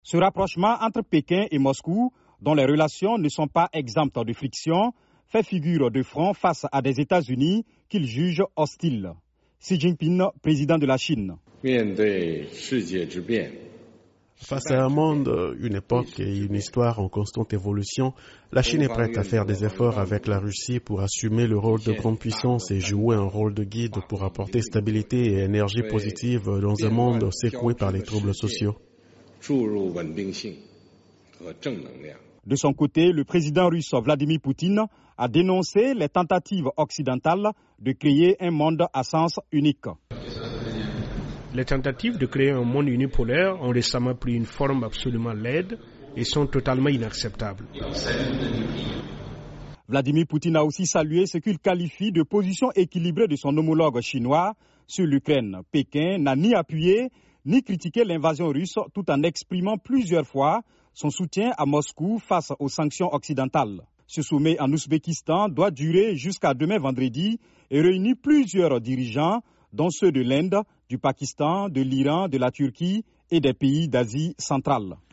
Ce rapprochement entre Pékin et Moscou, dont les relations ne sont pas exemptes de friction, fait figure de front face à des États-Unis qu'il juge hostiles. Xi Jinping, président de la Chine. Face à un monde, une époque et une histoire en constante évolution, la Chine est prête à faire des efforts avec la Russie pour assumer le rôle de grande puissance et jouer un rôle de guide pour apporter stabilité et énergie positive dans un monde secoué par les troubles sociaux. De son côté, le président russe Vladimir Poutine a dénoncé les tentatives occidentales de créer un monde à sens unique. Les tentatives de créer un monde unipolaire ont récemment pris une forme absolument laide et sont totalement inacceptables. Vladimir Poutine a aussi salué ce qu'il qualifie de position équilibrée de son homologue chinois sur l'Ukraine. Pékin n'a ni appuyé ni critiqué l'invasion russe tout en exprimant plusieurs fois son soutien à Moscou face aux sanctions occidentales. Ce sommet en Ouzbékistan doit durer jusqu'à demain vendredi et réunit plusieurs dirigeants, dont ceux de l'Inde, du Pakistan, de l'Iran, de la Turquie et des pays d'Asie centrale.